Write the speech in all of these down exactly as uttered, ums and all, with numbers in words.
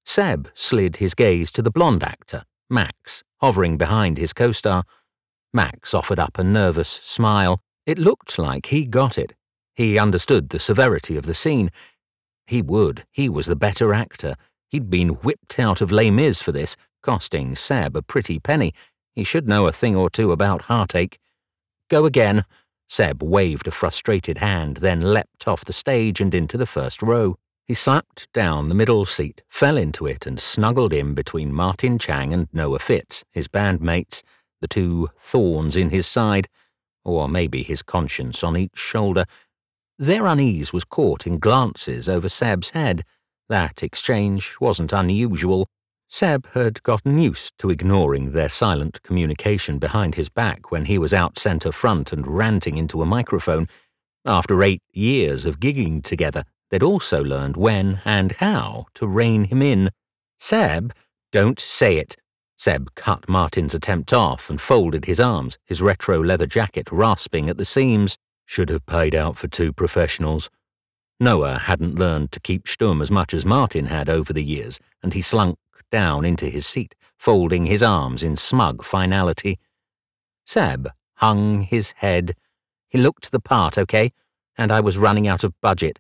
Seb slid his gaze to the blonde actor, Max, hovering behind his co-star. Max offered up a nervous smile. It looked like he got it. He understood the severity of the scene. He would. He was the better actor. He'd been whipped out of Les Mis for this, costing Seb a pretty penny. He should know a thing or two about heartache. Go again. Seb waved a frustrated hand, then leapt off the stage and into the first row. He slapped down the middle seat, fell into it, and snuggled in between Martin Chang and Noah Fitz, his bandmates, the two thorns in his side, or maybe his conscience on each shoulder. Their unease was caught in glances over Seb's head. That exchange wasn't unusual. Seb had gotten used to ignoring their silent communication behind his back when he was out centre front and ranting into a microphone. After eight years of gigging together, they'd also learned when and how to rein him in. Seb, don't say it. Seb cut Martin's attempt off and folded his arms, his retro leather jacket rasping at the seams. Should have paid out for two professionals. Noah hadn't learned to keep stum as much as Martin had over the years, and he slunk down into his seat, folding his arms in smug finality. Seb hung his head. He looked the part, okay, and I was running out of budget.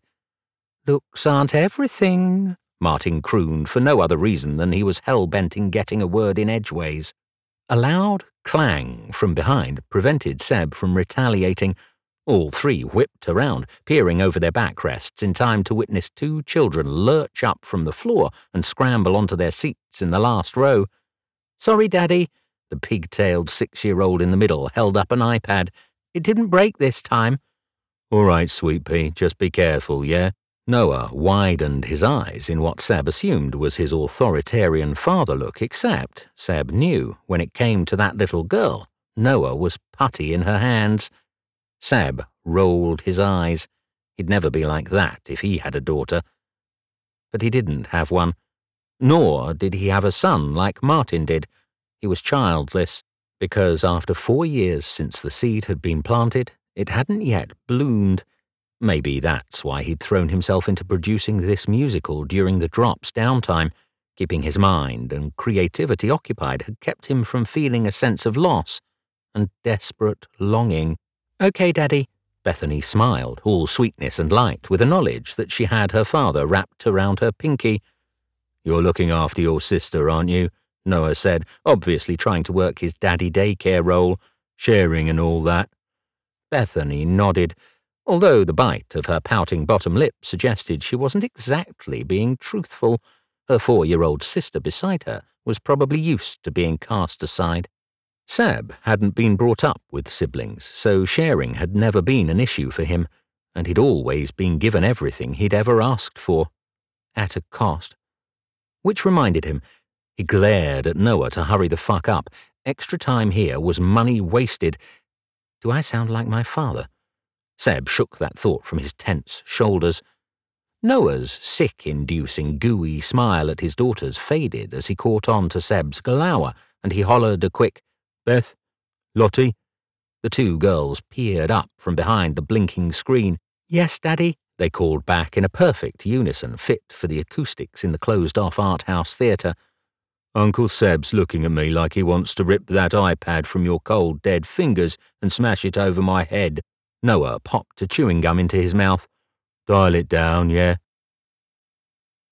Looks aren't everything, Martin crooned for no other reason than he was hell-bent in getting a word in edgeways. A loud clang from behind prevented Seb from retaliating. All three whipped around, peering over their backrests in time to witness two children lurch up from the floor and scramble onto their seats in the last row. Sorry, Daddy. The pig-tailed six-year-old in the middle held up an iPad. It didn't break this time. All right, Sweet Pea, just be careful, yeah? Noah widened his eyes in what Seb assumed was his authoritarian father look, except Seb knew when it came to that little girl, Noah was putty in her hands. Seb rolled his eyes. He'd never be like that if he had a daughter. But he didn't have one. Nor did he have a son like Martin did. He was childless, because after four years since the seed had been planted, it hadn't yet bloomed. Maybe that's why he'd thrown himself into producing this musical during the drop's downtime. Keeping his mind and creativity occupied had kept him from feeling a sense of loss and desperate longing. Okay, Daddy. Bethany smiled, all sweetness and light, with the knowledge that she had her father wrapped around her pinky. You're looking after your sister, aren't you? Noah said, obviously trying to work his daddy daycare role, sharing and all that. Bethany nodded, although the bite of her pouting bottom lip suggested she wasn't exactly being truthful. Her four-year-old sister beside her was probably used to being cast aside. Seb hadn't been brought up with siblings, so sharing had never been an issue for him, and he'd always been given everything he'd ever asked for, at a cost. Which reminded him, he glared at Noah to hurry the fuck up. Extra time here was money wasted. Do I sound like my father? Seb shook that thought from his tense shoulders. Noah's sick-inducing, gooey smile at his daughters faded as he caught on to Seb's glower, and he hollered a quick, Beth? Lottie? The two girls peered up from behind the blinking screen. Yes, Daddy, they called back in a perfect unison fit for the acoustics in the closed-off art house theatre. Uncle Seb's looking at me like he wants to rip that iPad from your cold, dead fingers and smash it over my head. Noah popped a chewing gum into his mouth. Dial it down, yeah?